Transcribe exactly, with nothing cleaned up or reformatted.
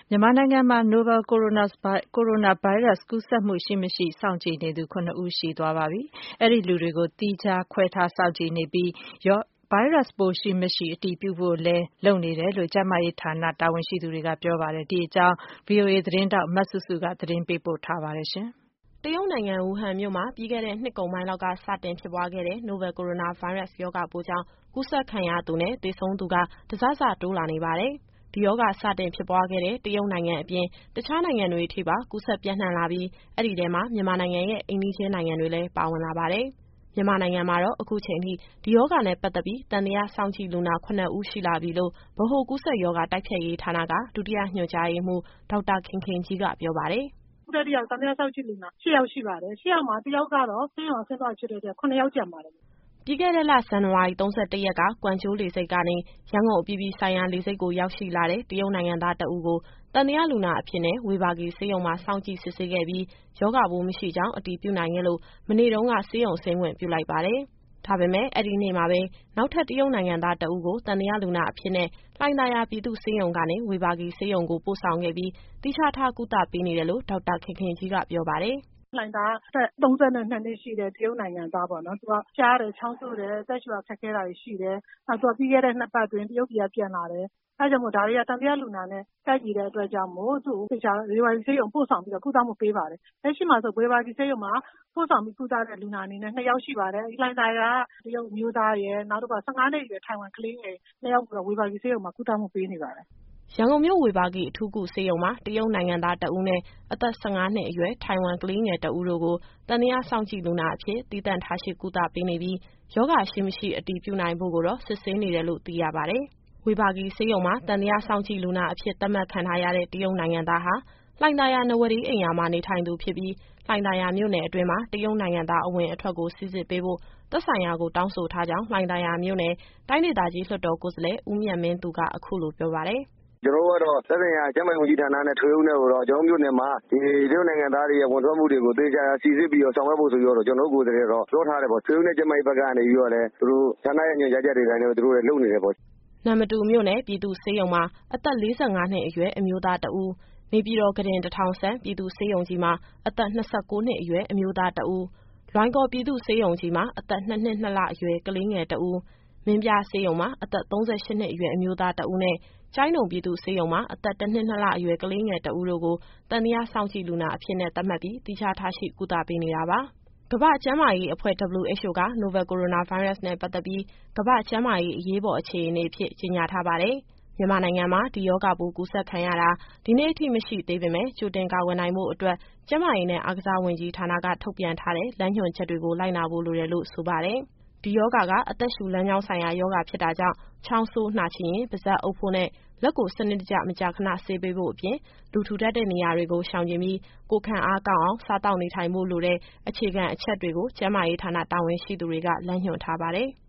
မြန်မာနိုင်ငံမှာ Novel Coronavirus ကူးစက်မှုရှိမရှိစောင့်ကြည့်နေသူ ခုနစ်ဦးရှိသွားပါပြီ။ အဲဒီလူတွေကို သီးခြားခွဲထားစောင့်ကြည့်နေပြီး ဗိုင်းရပ်စ်ပိုးရှိမရှိအတည်ပြုဖို့လည်းလုပ်နေတယ်လို့ ကျန်းမာရေးဌာနတာဝန်ရှိသူတွေကပြောပါတယ်။ ဒီအကြောင်း ဗွီအိုအေသတင်းထောက် မစုစုက သတင်းပေးပို့ထားပါတယ်။တရုတ်နိုင်ငံ၊ ဝူဟန်မြို့မှာ ပြီးခဲ့တဲ့နှစ်ကုန်ပိုင်းလောက်က စတင်ဖြစ်ပွားခဲ့တဲ့ Novel Coronavirus ရောဂါပိုးကြောင့် ကူးစက်ခံရသူနဲ့ သေဆုံးသူက တစစတိုးလာနေပါတယ်။ ဒီရောဂါစတင်ဖြစ်ပွားခဲ့တဲ့ တရုတ်နိုင်ငံအပြင် တခြားနိုင်ငံတွေအထိပါ ကူးစက်ပျံ့နှံ့လာပြီး အဲဒီထဲမှာ မြန်မာနိုင်ငံရဲ့ အိမ်နီးချင်းနိုင်ငံတွေလည်း ပါဝင်လာပါတယ်။ မြန်မာနိုင်ငံမှာတော့ အခုချိန်ထိ ဒီရောဂါနဲ့ပတ်သက်ပြီး သံသယစောင့်ကြည့်လူနာ ခုနစ်ဦးရှိလာပြီလို့ ဗဟိုကူးစက်ရောဂါတိုက်ဖျက်ရေးဌာနက ဒုတိယညွှန်ကြားရေးမှူး ဒေါက်တာခင်ခင်ကြီးက ပြောပါတယ်။ “အခုတယောက်သံသယစောင့်ကြည့်လူနာ ရှစ်ယောက်ရှိပါတယ်။ ရှစ်ယောက်မှာ တယောက်ကတော့ဆေးရုံကဆင်းသွားပြီဖြစ်တဲ့အတွက် ခုနစ်ယောက်ကျန်ပါတယ်။ ” ပြီးခဲ့တဲ့လ ဇန်နဝါရီ ၃၁ရက်က ကွမ်ကျိုးလေဆိပ်ကနေ ရန်ကုန်အပြည်ပြည်ဆိုင်ရာလေဆိပ်ကို ရောက်ရှိလာတဲ့ တရုတ်နိုင်ငံသားတဦးကို သံသယလူနာအဖြစ်နဲ့ ဝေဘာဂီဆေးရုံမှာ စောင့်ကြည့်စစ်ဆေးခဲ့ပြီး ရောဂါပိုးမရှိကြောင်း အတည်ပြုနိုင်ခဲ့လို့ မနေ့တုန်းက ဆေးရုံဆင်းခွင့်ပြုလိုက်ပါတယ်။ ဒါပေမယ့် အဲဒီနေ့မှာပဲ နောက်ထပ်တရုတ်နိုင်ငံသားတဦးကို သံသယလူနာအဖြစ်နဲ့ လှိုင်သာယာပြည်သူ့ဆေးရုံကနေ ဝေဘာဂီဆေးရုံကို ပို့ဆောင်ခဲ့ပြီး သီးခြားထားကုသပေးနေတယ်လို့ ဒေါက်တာခင်ခင်ကြီးကပြောပါတယ်။ “လှိုင်သာယာကအသက် ၃၂နှစ်ရှိတဲ့ တရုတ်နိုင်ငံသားပေါ့နော်။ သူကဖျားတယ်၊ ချောင်းဆိုးတယ်၊ အသက်ရှူရခက်ခဲတာတွေရှိတယ်။ နောက်သူကပြီးခဲ့တဲ့နှစ်ပတ်အတွင်း တရုတ်ပြည်ကပြန်လာတယ်။ အဲဒါကြောင့်မို့ဒါတွေက သံသယလူနာနဲ့ကိုက်ညီတဲ့အတွက်ကြောင့်မို့ သူ့ကိုသေချာဝေဘာဂီဆေးရုံပို့ဆောင်ပြီးတော့ ကုသမှုပေးပါတယ်။ လက်ရှိမှာဆိုဝေဘာဂီဆေးရုံမှာပို့ဆောင်ပြီးကုသတဲ့လူနာအနေနဲ့ နှစ်ယောက်ရှိပါတယ်။ လှိုင်သာယာကတရုတ်အမျိုးသားရယ်၊ နောက်တခုက ၁၅နှစ်အရွယ်ထိုင်ဝမ်ကလေးငယ် နှစ်ယောက်ကိုတော့ ဝေဘာဂီဆေးရုံမှာကုသမှုပေးနေပါတယ်။ ” ရန်ကုန်မြို့၊ ဝေဘာဂီအထူးကုဆေးရုံမှာ တရုတ်နိုင်ငံသားတဦးနဲ့ အသက် ၁၅နှစ်အရွယ် ထိုင်ဝမ်ကလေးငယ်တဦးတို့ကို သံသယစောင့်ကြည့်လူနာအဖြစ် သီးသန့်ထားရှိကုသပေးနေပြီး ရောဂါရှိမရှိအတည်ပြုနိုင်ဖို့ကိုတော့ စစ်ဆေးနေတယ်လို့ သိရပါတယ်။ ဝေဘာဂီဆေးရုံမှာ သံသယစောင့်ကြည့်လူနာအဖြစ် သတ်မှတ်ခံထားရတဲ့ တရုတ်နိုင်ငံသားဟာ လှိုင်သာယာနဝဒေးအိမ်ရာမှာ နေထိုင်သူဖြစ်ပြီး လှိုင်သာယာမြို့နယ်အတွင်းမှာ တရုတ်နိုင်ငံသားအဝင်အထွက်ကို စိစစ်ပေးဖို့ သက်ဆိုင်ရာကိုတောင်းဆိုထားကြောင်း လှိုင်သာယာမြို့နယ် တိုင်းဒေသကြီးလွှတ်တော်ကိုယ်စားလှယ် ဦးမြတ်မင်းသူက အခုလိုပြောပါတယ်။ “ကျတော်တို့ကတော့သက်ဆိုင်ရာကျန်းမာရေးဝန်ကြီးဌာနနဲ့ထွေအုပ်နဲ့ကိုတော့ ကျတော်တို့မြို့နယ်မှာဒီတရုတ်နိုင်ငံသားတွေရဲ့ဝင်ထွက်မှုတွေကိုသေချာစိစစ်ပြီးတော့ဆောင်ရွက်ဖို့ဆိုပြီးတော့ ကျတော်တို့ကိုယ်စားလှယ်တော့ပြောထားတယ်ပေါ့။ ထွေအုပ်နဲ့ကျန်းမာရေးဘက်ကနေပြီးတော့လည်း သူတို့ဌာနရဲ့ညွှန်ကြားချက်တွေအတိုင်းလည်း သူတို့လည်းလုပ်နေတယ်ပေါ့။ ” နမ္မတူမြို့နယ် ပြည်သူ့ဆေးရုံမှာ အသက် ၄၅နှစ်အရွယ်အမျိုးသားတဦး၊ နေပြည်တော် ခုတင် ၁၀၀၀ ဆံ့ ပြည်သူ့ဆေးရုံကြီးမှာ အသက် ၂၉နှစ်အရွယ်အမျိုးသားတဦး၊ လွိုင်ကော်ပြည်သူ့ဆေးရုံကြီးမှာ အသက် ၂နှစ် ၂လအရွယ်ကလေးငယ်တဦး၊ မင်းပြားဆေးရုံမှာ အသက် ၃၈နှစ်အရွယ်အမျိုးသားတဦးနဲ့ ကျိုင်းတုံပြည်သူ့ဆေးရုံမှာ အသက် တစ်နှစ် နှစ်လအရွယ်ကလေးငယ်တဦးတို့ကို သံသယစောင့်ကြည့်လူနာအဖြစ်နဲ့သတ်မှတ်ပြီး သီးခြားထားရှိကုသပေးနေတာပါ။ ကမ္ဘာ့ကျန်းမာရေးအဖွဲ့ W H O က Novel Coronavirus နဲ့ပတ်သက်ပြီး ကမ္ဘာ့ကျန်းမာရေးအရေးပေါ်အခြေအနေအဖြစ် ကြေညာထားပါတယ်။ မြန်မာနိုင်ငံမှာ ဒီရောဂါပိုးကူးစက်ခံရတာ ဒီနေ့အထိမရှိသေးပေမယ့် ကြိုတင်ကာကွယ်နိုင်ဖို့အတွက် ကျန်းမာရေးနဲ့အားကစားဝန်ကြီးဌာနက ထုတ်ပြန်ထားတဲ့ လမ်းညွှန်ချက်တွေကို လိုက်နာဖို့လိုတယ်လို့ဆိုပါတယ်။ ဒီရောဂါက အသက်ရှူလမ်းကြောင်းဆိုင်ရာရောဂါဖြစ်တာကြောင့် ချောင်းဆိုး၊ နှာချေရင် ပါးစပ်အုပ်ဖို့နဲ့ လက်ကိုစနစ်တကျမကြာခဏဆေးပေးဖို့အပြင် လူထူထပ်တဲ့နေရာတွေကို ရှောင်ကြဉ်ပြီး ကိုယ်ခံအားကောင်းအောင် စားသောက်နေထိုင်ဖို့လိုတဲ့ အခြေခံအချက်တွေကို ကျန်းမာရေးဌာနတာဝန်ရှိသူတွေက လမ်းညွှန်ထားပါတယ်။